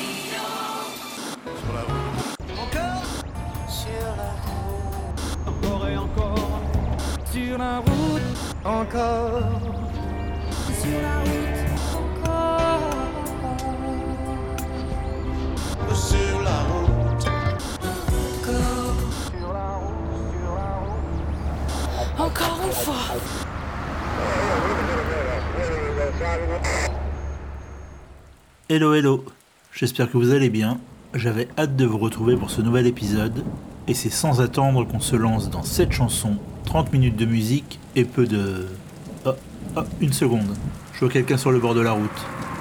Sur la route. Encore sur la route. Encore et encore. Sur la route. Encore. Sur la route. Encore. Sur la route. Encore. Sur la route. Sur la route. Encore une fois. Hello hello, j'espère que vous allez bien, j'avais hâte de vous retrouver pour ce nouvel épisode, et c'est sans attendre qu'on se lance dans 7 chansons, 30 minutes de musique et peu de... une seconde, je vois quelqu'un sur le bord de la route.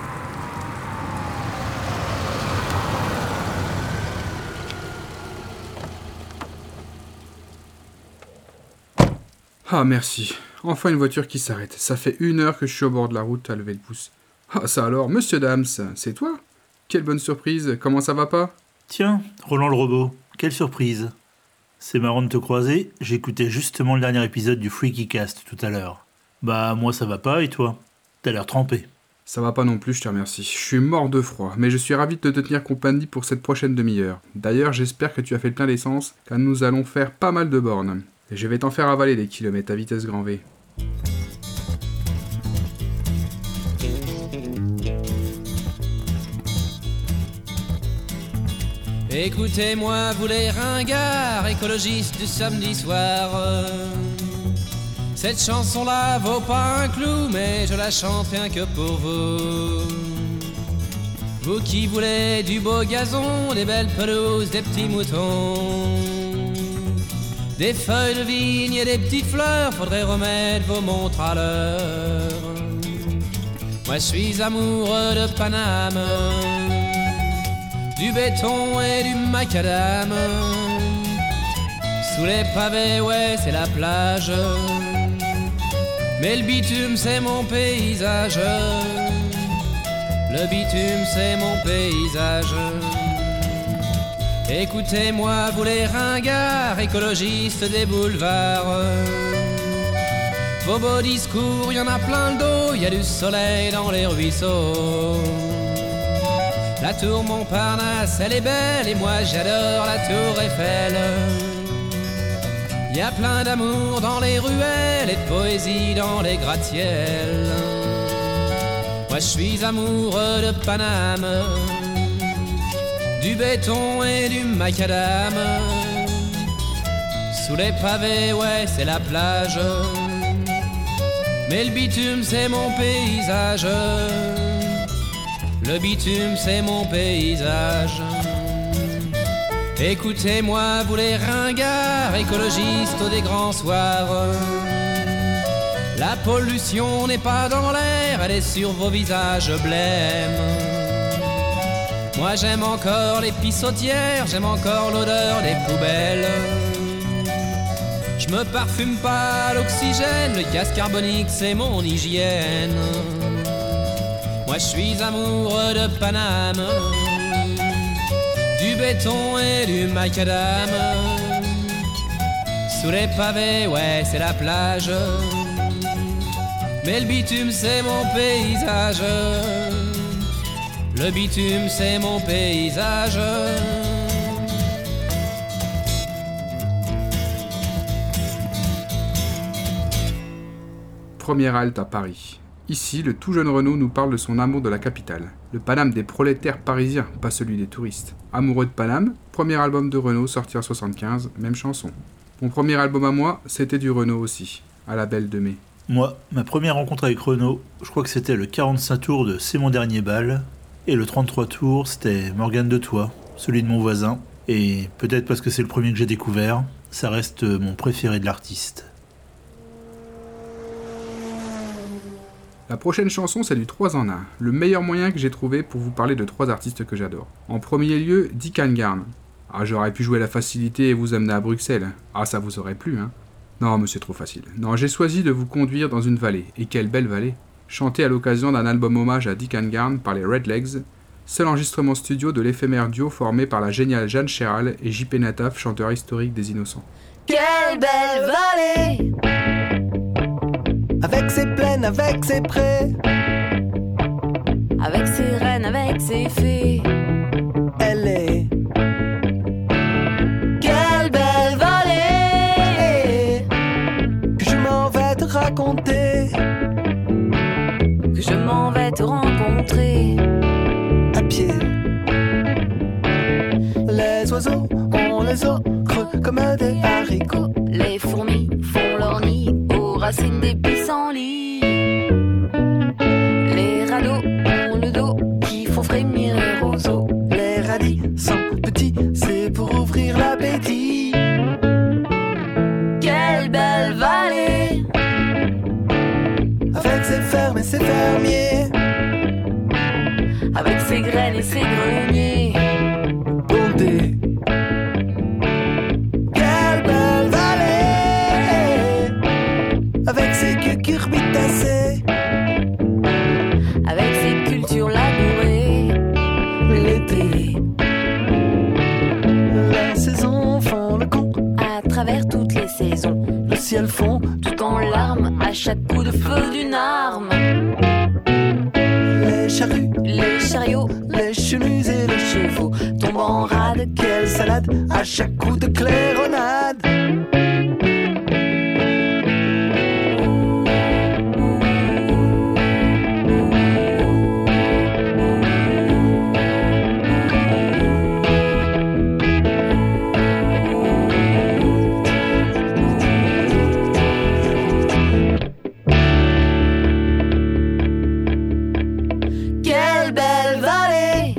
Ah merci, enfin une voiture qui s'arrête. Ça fait 1 heure que je suis au bord de la route à lever le pouce. Ah ça alors, monsieur Dams, c'est toi? Quelle bonne surprise, comment ça va pas? Tiens, Roland le robot, quelle surprise. C'est marrant de te croiser, j'écoutais justement le dernier épisode du Freaky Cast tout à l'heure. Bah moi ça va pas et toi? T'as l'air trempé. Ça va pas non plus, je te remercie. Je suis mort de froid, mais je suis ravi de te tenir compagnie pour cette prochaine demi-heure. D'ailleurs, j'espère que tu as fait le plein d'essence, car nous allons faire pas mal de bornes. Et je vais t'en faire avaler des kilomètres à vitesse grand V. Écoutez-moi, vous les ringards, écologistes du samedi soir. Cette chanson-là vaut pas un clou, mais je la chante rien que pour vous. Vous qui voulez du beau gazon, des belles pelouses, des petits moutons, des feuilles de vigne et des petites fleurs, faudrait remettre vos montres à l'heure. Moi je suis amoureux de Paname, du béton et du macadam. Sous les pavés, ouais, c'est la plage, mais le bitume, c'est mon paysage. Le bitume, c'est mon paysage. Écoutez-moi, vous les ringards, écologistes des boulevards. Vos beaux discours, y en a plein le dos, y a du soleil dans les ruisseaux. La tour Montparnasse, elle est belle, et moi j'adore la tour Eiffel. Y a plein d'amour dans les ruelles et de poésie dans les gratte-ciels. Moi je suis amoureux de Paname, du béton et du macadam. Sous les pavés, ouais, c'est la plage, mais le bitume, c'est mon paysage. Le bitume, c'est mon paysage. Écoutez-moi, vous les ringards, écologistes des grands soirs. La pollution n'est pas dans l'air, elle est sur vos visages blêmes. Moi j'aime encore les pissotières, j'aime encore l'odeur des poubelles. Je me parfume pas à l'oxygène, le gaz carbonique c'est mon hygiène. Moi je suis amoureux de Paname, du béton et du macadam. Sous les pavés, ouais, c'est la plage, mais le bitume, c'est mon paysage. Le bitume, c'est mon paysage. Première halte à Paris. Ici, le tout jeune Renaud nous parle de son amour de la capitale. Le Paname des prolétaires parisiens, pas celui des touristes. Amoureux de Paname, premier album de Renaud sorti en 75, même chanson. Mon premier album à moi, c'était du Renaud aussi, à la Belle de Mai. Moi, ma première rencontre avec Renaud, je crois que c'était le 45 tours de C'est mon dernier bal, et le 33 tours, c'était Morgane de Toi, celui de mon voisin, et peut-être parce que c'est le premier que j'ai découvert, ça reste mon préféré de l'artiste. La prochaine chanson, c'est du 3 en 1, le meilleur moyen que j'ai trouvé pour vous parler de 3 artistes que j'adore. En premier lieu, Dick Angarn. Ah, j'aurais pu jouer la facilité et vous amener à Bruxelles. Ah, ça vous aurait plu, hein? Non, mais c'est trop facile. Non, j'ai choisi de vous conduire dans une vallée. Et quelle belle vallée! Chantée à l'occasion d'un album hommage à Dick Angarn par les Redlegs, seul enregistrement studio de l'éphémère duo formé par la géniale Jeanne Chéral et JP Nataf, chanteur historique des Innocents. Quelle belle vallée, avec ses plaines, avec ses prés, avec ses reines, avec ses fées. m'en vais te rencontrer. À pied. Les oiseaux ont les os creux comme des haricots. Les fourmis font leur nid aux racines des pissenlits. Les radeaux ont le dos qui font frémir les roseaux. Les radis sont petits, c'est pour ouvrir l'appétit. Quelle belle vallée, avec ses fermes et ses fermiers, avec ses graines et ses greniers. bondés. Quelle belle vallée, avec ses cucurbitacées, Avec ses cultures labourées. l'été. Les saisons font le con, À travers toutes les saisons, le ciel fond, tout en larmes à chaque coup de feu d'une arme. les charrues, Les chariots les chenus et les chevaux tombent en rade. Quelle salade à chaque coup de claironade. Quelle belle vallée,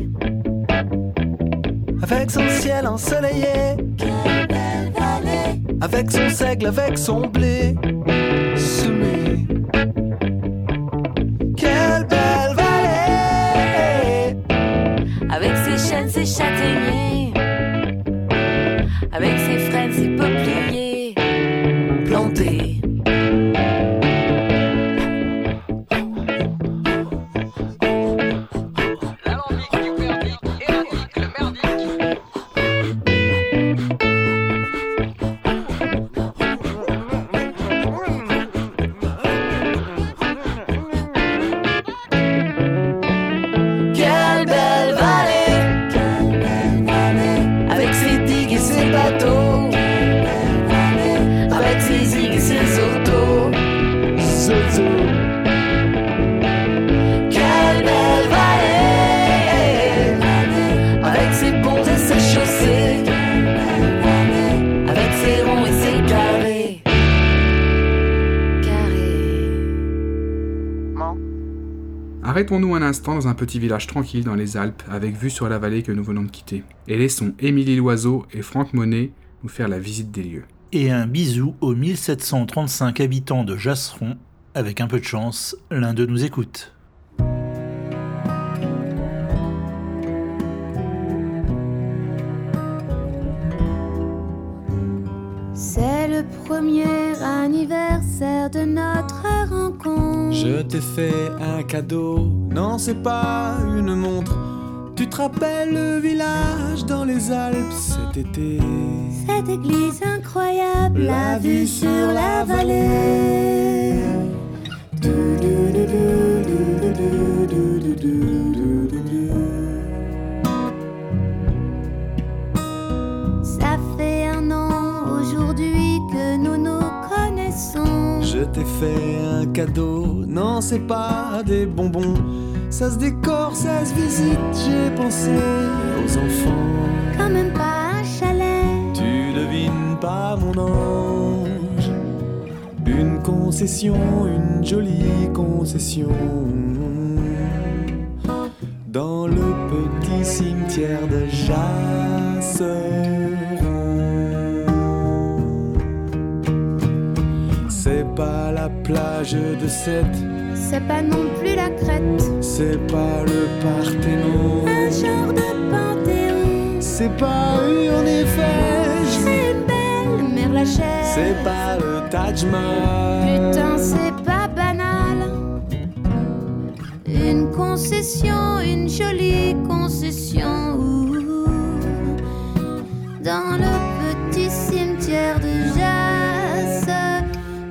Avec son ciel ensoleillé, quelle belle vallée, avec son seigle, avec son blé semé. Quelle belle vallée, avec ses chênes, ses châtaigniers, avec ses frênes, ses peupliers plantée. Quelle belle vallée, Quelle belle vallée, avec ses digues et ses bateaux, avec ses zigues et ses autos. zozo. Quelle belle vallée, avec ses ponts et ses chaussées, avec ses ronds et ses carrés. Arrêtons-nous un instant dans un petit village tranquille dans les Alpes, avec vue sur la vallée que nous venons de quitter. Et laissons Émilie Loiseau et Franck Monet nous faire la visite des lieux. Et un bisou aux 1735 habitants de Jasseron. Avec un peu de chance, l'un d'eux nous écoute. C'est le premier anniversaire de notre rencontre. Je t'ai fait un cadeau, non c'est pas une montre. Tu te rappelles le village dans les Alpes cet été? Cette église incroyable, la vue sur la vallée. Ça fait un an aujourd'hui que nous nous connaissons. Je t'ai fait un cadeau, non c'est pas des bonbons. Ça se décore, ça se visite, j'ai pensé aux enfants. Quand même pas un chalet. Tu devines pas mon ange. Une concession, une jolie concession. Dans le petit cimetière de Jasseron. C'est pas la plage de Sète, C'est pas non plus la crête. c'est pas le Parthénon, Un genre de panthéon. c'est pas en effet, C'est une belle Mère Lachaise. c'est pas le Taj Mahal. Putain, c'est pas banal. Une concession, une jolie concession. Ouh. Dans le petit cimetière de Jasseron.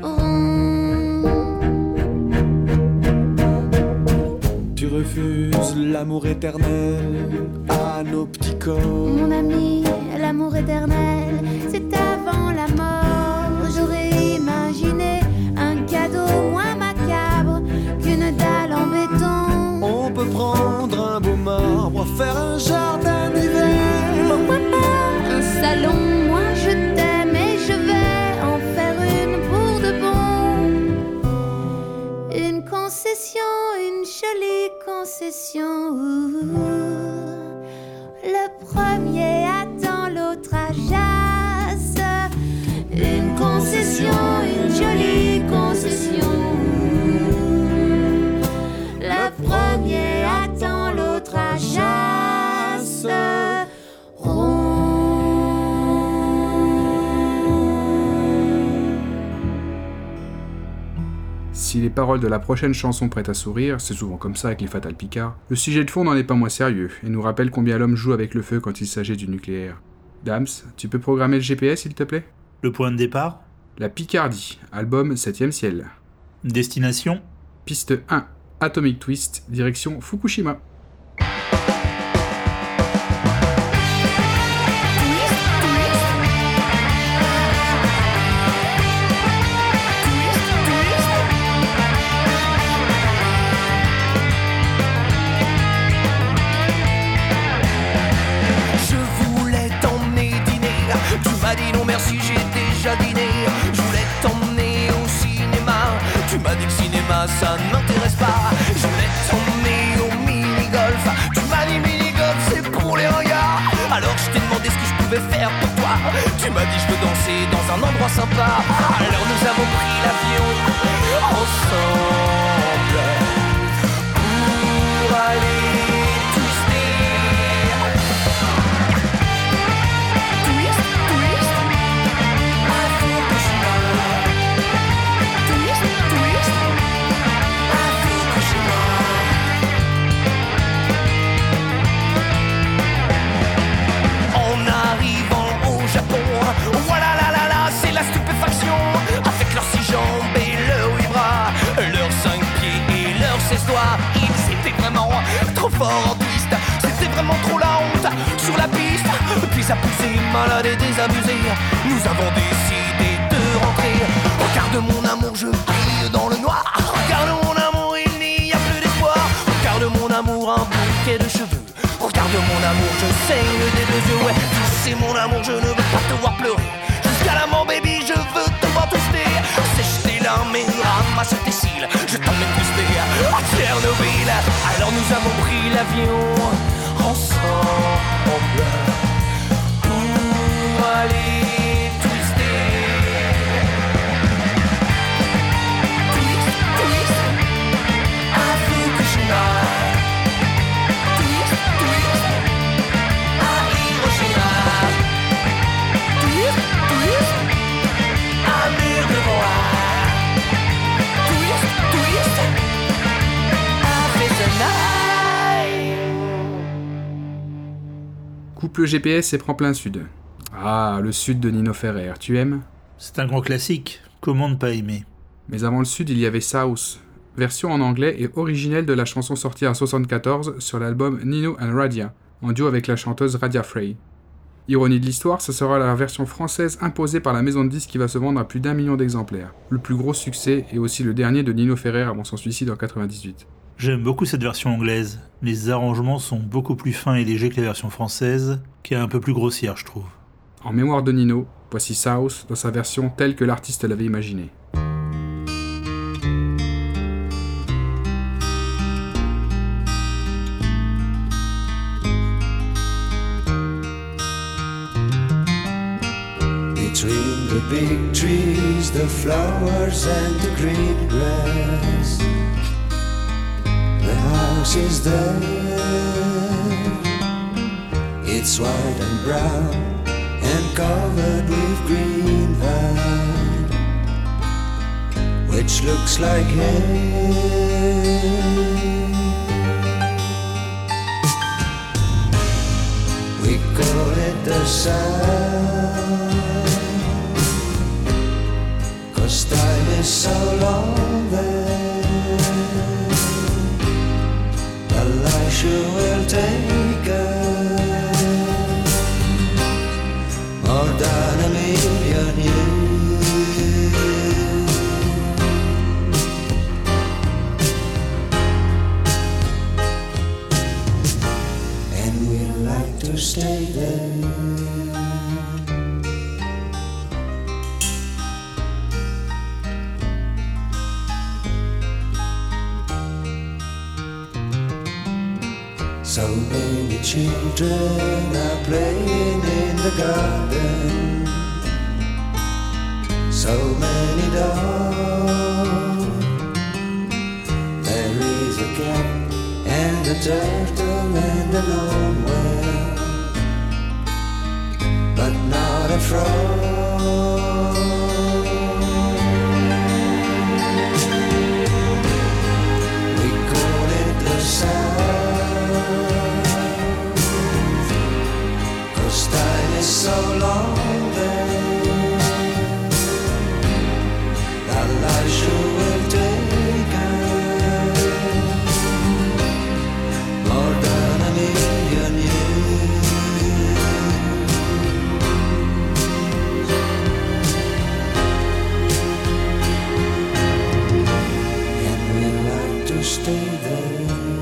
Tu refuses l'amour éternel à nos petits corps. Mon ami, l'amour éternel, c'est avant la mort. J'aurais imaginé un cadeau moins macabre qu'une dalle en béton. concession. Le premier attend, l'autre ajace. Une concession, une jolie concession. Le premier attend, l'autre ajace. Si les paroles de la prochaine chanson prêtent à sourire, c'est souvent comme ça avec les Fatal Picard, le sujet de fond n'en est pas moins sérieux, et nous rappelle combien l'homme joue avec le feu quand il s'agit du nucléaire. Dams, tu peux programmer le GPS s'il te plaît ? Le point de départ ? La Picardie, album 7ème ciel. Destination ? Piste 1, Atomic Twist, direction Fukushima. Dit non merci, j'ai déjà dîné. Je voulais t'emmener au cinéma. Tu m'as dit que cinéma ça ne m'intéresse pas. Je voulais t'emmener au mini-golf. Tu m'as dit mini-golf c'est pour les regards. Alors je t'ai demandé ce que je pouvais faire pour toi. Tu m'as dit je veux danser dans un endroit sympa. Alors nous avons pris l'avion ensemble pour aller ils étaient vraiment trop forts en twist. C'était vraiment trop la honte sur la piste. Puis ça poussait malade et désabusé. Nous avons décidé de rentrer. Regarde mon amour, je brille dans le noir. Regarde mon amour, il n'y a plus d'espoir. Regarde mon amour, un bouquet de cheveux. Regarde mon amour, je saigne des deux yeux. Ouais, tu sais mon amour, je ne veux pas te voir pleurer. Jusqu'à la mort baby, je veux te voir twister. Sèche tes larmes et ramasse tes cils. Je t'emmène twister à Tchernobyl. Alors nous avons pris l'avion ensemble pour aller twister. Twist, twist, à Fukushima. Twist, twist, à Hiroshima. Twist, twist, à mur de bois. Twist, twist, à Fessenheim. Coupe le GPS et prends plein sud. Ah, le sud de Nino Ferrer, tu aimes ? C'est un grand classique, comment ne pas aimer ? Mais avant le sud, il y avait South, version en anglais et originelle de la chanson sortie en 1974 sur l'album Nino and Radia, en duo avec la chanteuse Radia Frey. Ironie de l'histoire, ce sera la version française imposée par la maison de disques qui va se vendre à plus d'1 million d'exemplaires. Le plus gros succès et aussi le dernier de Nino Ferrer avant son suicide en 1998. J'aime beaucoup cette version anglaise. Les arrangements sont beaucoup plus fins et légers que la version française, qui est un peu plus grossière, je trouve. En mémoire de Nino, voici South dans sa version telle que l'artiste l'avait imaginée. Between the big trees, the flowers and the green grass, the house is there. It's white and brown and covered with green vine, which looks like hay. We call it the sun, 'cause time is so long there. Elisha will take us more than 1,000,000 years. And we like to stay there. So many children are playing in the garden. So many dogs. There is a cat and a turtle and a lone whale, but not a frog. We call it the South, 'cause time is so long there. That life sure will take us more than a million years. And we like to stay there.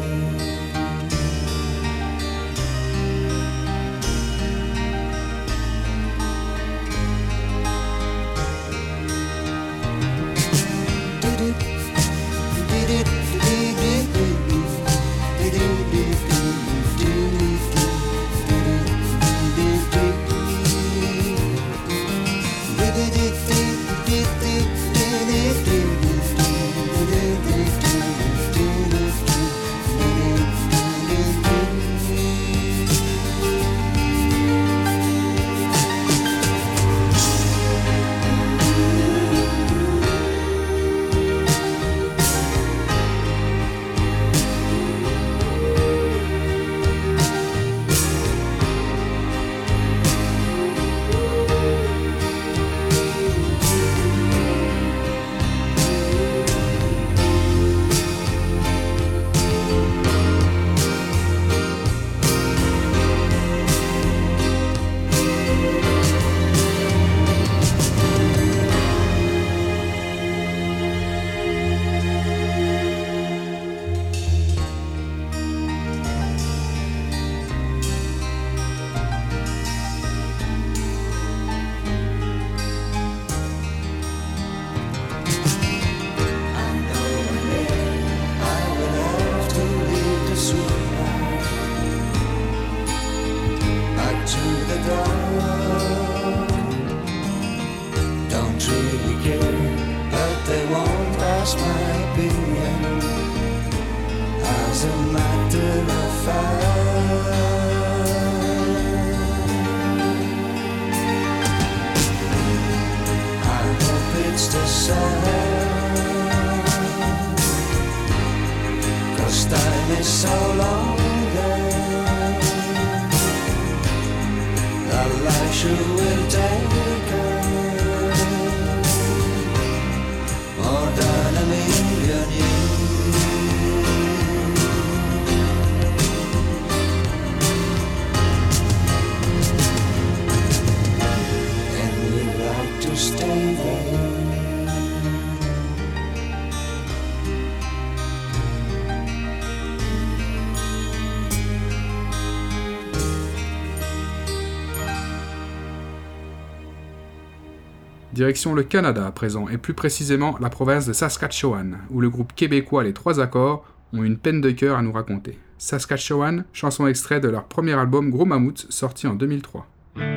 Direction le Canada à présent, et plus précisément la province de Saskatchewan, où le groupe québécois Les Trois Accords ont une peine de cœur à nous raconter. Saskatchewan, chanson extrait de leur premier album Gros Mammouth, sorti en 2003.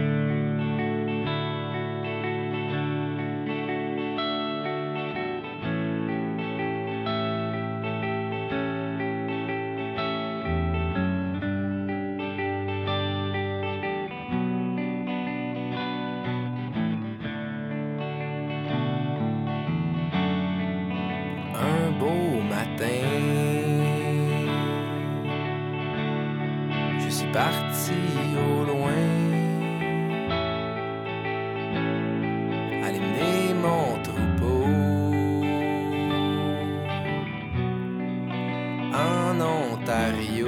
Parti au loin, aller mener mon troupeau en Ontario.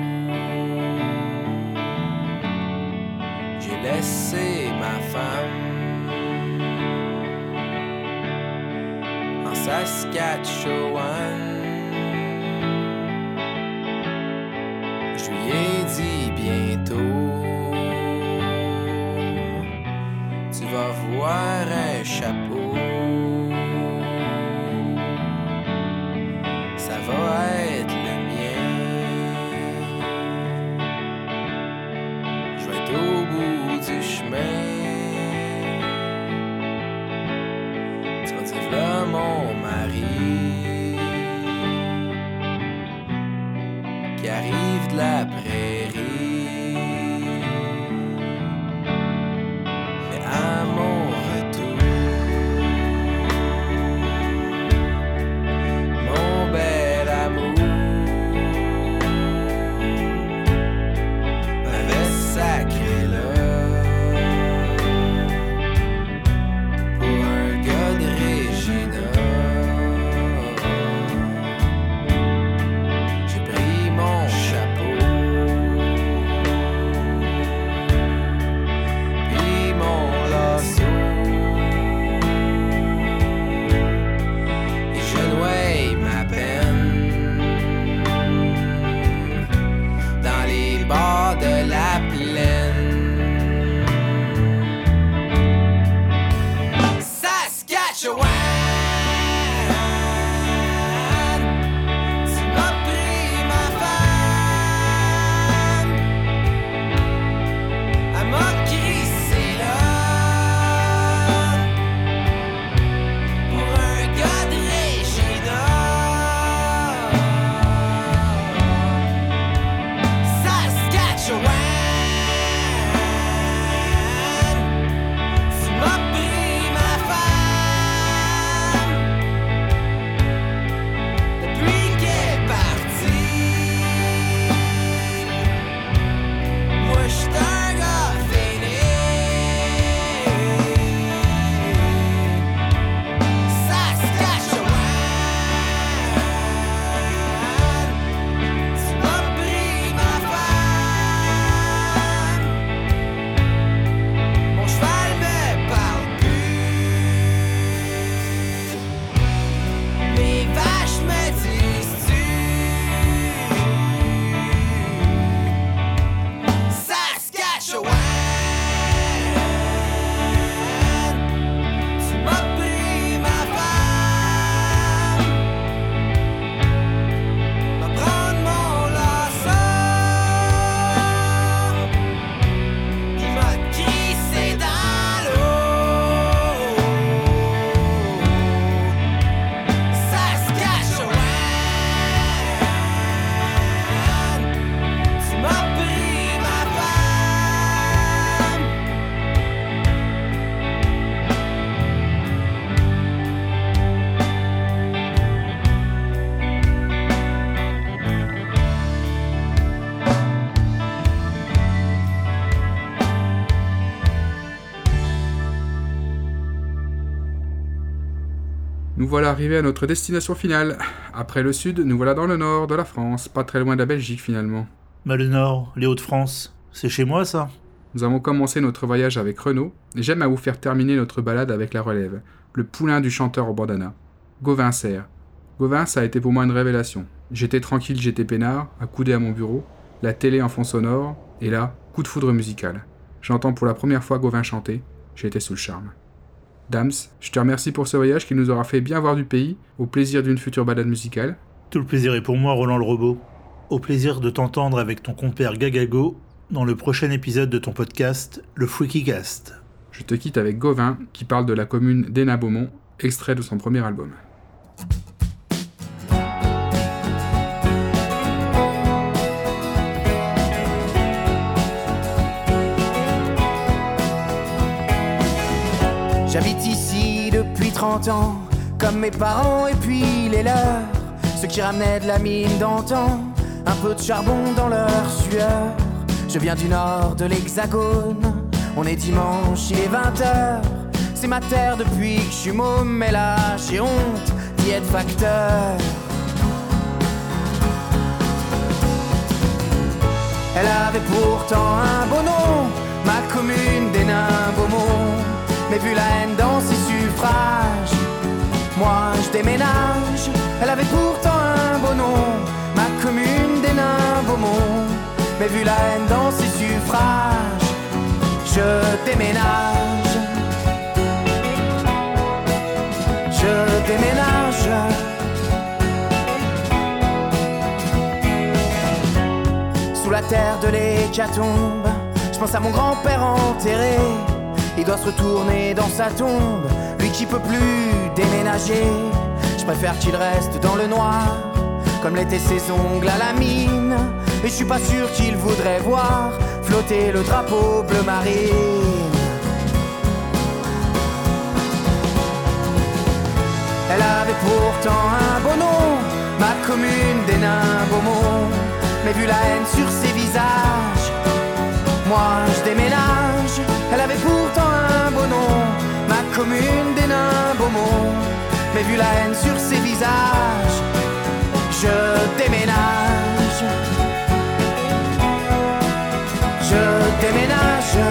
J'ai laissé ma femme en Saskatchewan. Je lui ai dit bientôt, tu vas voir un chapeau, ça va être le mien. rives de la prairie. Mais à mon retour, mon bel amour m'avait sacré là pour un gars de Regina. J'ai pris mon chapeau puis mon lasso et je noie ma peine dans les bords de la plaine. Saskatchewan, tu m'as pris ma femme, elle m'a crissé là pour un gars de Regina. Saskatchewan, tu m'as pris ma femme depuis qu'elle est partie. Moi j'suis un gars fini. Saskatchewan, tu m'as pris ma femme. Mon cheval me parle plus. Mes vaches me disent-tu. Saskatchewan, tu m'as pris ma femme. Va prendre mon lasso, il m'a crissé dans l'eau. Saskatchewan, tu m'as pris ma femme. Nous voilà arrivés à notre destination finale. Après le sud, nous voilà dans le nord de la France, pas très loin de la Belgique finalement. Bah le Nord, les Hauts-de-France, c'est chez moi ça. Nous avons commencé notre voyage avec Renaud, et j'aime à vous faire terminer notre balade avec la relève, le poulain du chanteur au bandana. Gauvin Serre. Gauvin, ça a été pour moi une révélation. J'étais tranquille, j'étais peinard, accoudé à mon bureau, la télé en fond sonore, et là, coup de foudre musical. J'entends pour la première fois Gauvin chanter, j'ai été sous le charme. Dams, je te remercie pour ce voyage qui nous aura fait bien voir du pays, au plaisir d'une future balade musicale. Tout le plaisir est pour moi, Roland le robot. Au plaisir de t'entendre avec ton compère Gagago dans le prochain épisode de ton podcast, le Freaky Cast. Je te quitte avec Gauvin, qui parle de la commune d'Hénin-Beaumont, extrait de son premier album. J'habite ici depuis 30 ans, comme mes parents et puis les leurs. Ceux qui ramenaient de la mine d'antan, un peu de charbon dans leur sueur. Je viens du nord de l'Hexagone, on est dimanche, il est 20h. C'est ma terre depuis que je suis môme, mais là j'ai honte d'y être facteur. Elle avait pourtant un beau nom, ma commune d'Hénin-Beaumont. Mais vu la haine dans ses suffrages, moi je déménage. Elle avait pourtant un beau nom, ma commune d'Hénin-Beaumont. Mais vu la haine dans ses suffrages, je déménage. Je déménage. Sous la terre de l'hécatombe, je pense à mon grand-père enterré. Il doit se retourner dans sa tombe, lui qui peut plus déménager. Je préfère qu'il reste dans le noir, comme l'étaient ses ongles à la mine. Et je suis pas sûr qu'il voudrait voir flotter le drapeau bleu marine. Elle avait pourtant un beau nom, ma commune des nains Beaumont. Mais vu la haine sur ses visages, moi je déménage. Elle avait pourtant un beau nom, ma commune des nains Beaumont. Mais vu la haine sur ses visages, je déménage. Je déménage.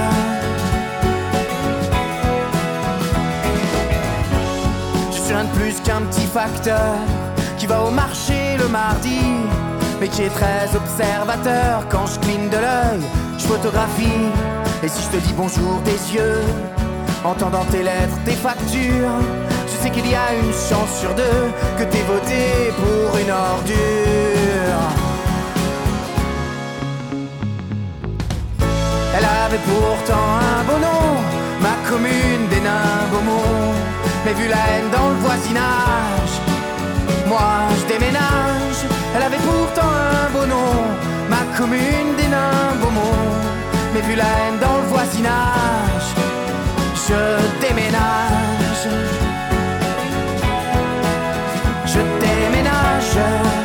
Je suis rien de plus qu'un petit facteur qui va au marché le mardi, mais qui est très observateur. Quand je cligne de l'œil, je photographie. Et si je te dis bonjour des yeux, entendant tes lettres, tes factures, je sais qu'il y a une chance sur deux que t'aies voté pour une ordure. Elle avait pourtant un beau nom, ma commune des nains Beaumont. Mais vu la haine dans le voisinage, moi je déménage. Elle avait pourtant un beau nom, ma commune des nains Beaumont. Mais vu la haine dans le voisinage, je déménage. Je déménage.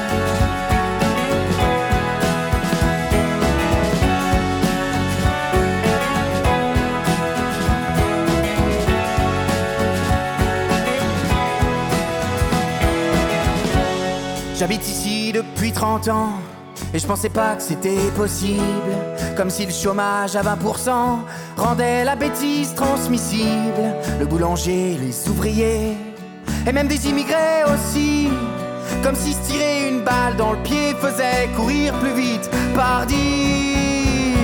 J'habite ici depuis 30 ans et je pensais pas que c'était possible. Comme si le chômage à 20% rendait la bêtise transmissible. Le boulanger, les ouvriers et même des immigrés aussi. Comme si se tirer une balle dans le pied faisait courir plus vite, pardi.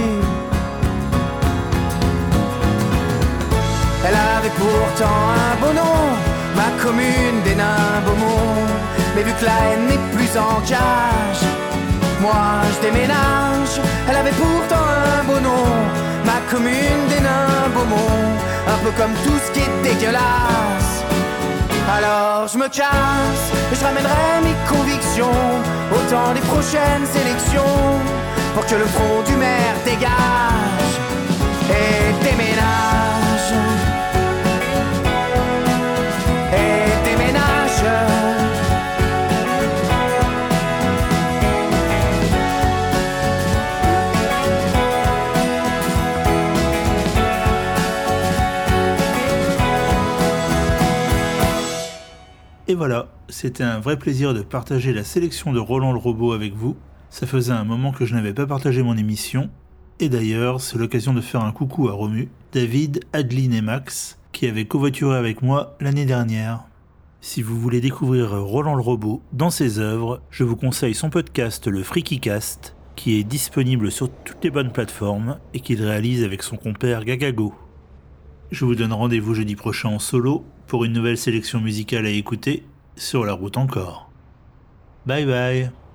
Elle avait pourtant un beau nom, ma commune des nains Beaumont. Mais vu que la haine n'est plus en cage, moi je déménage. Elle avait pourtant un beau nom, ma commune des nains Beaumont. Un peu comme tout ce qui est dégueulasse. Alors je me casse et je ramènerai mes convictions au temps des prochaines élections, pour que le front du maire dégage et déménage. Et déménage. Et voilà, c'était un vrai plaisir de partager la sélection de Roland le Robot avec vous. Ça faisait un moment que je n'avais pas partagé mon émission. Et d'ailleurs, c'est l'occasion de faire un coucou à Romu, David, Adeline et Max, qui avaient covoituré avec moi l'année dernière. Si vous voulez découvrir Roland le Robot dans ses œuvres, je vous conseille son podcast Le FreakyCast, qui est disponible sur toutes les bonnes plateformes et qu'il réalise avec son compère Gagago. Je vous donne rendez-vous jeudi prochain en solo pour une nouvelle sélection musicale à écouter sur la route encore. Bye bye.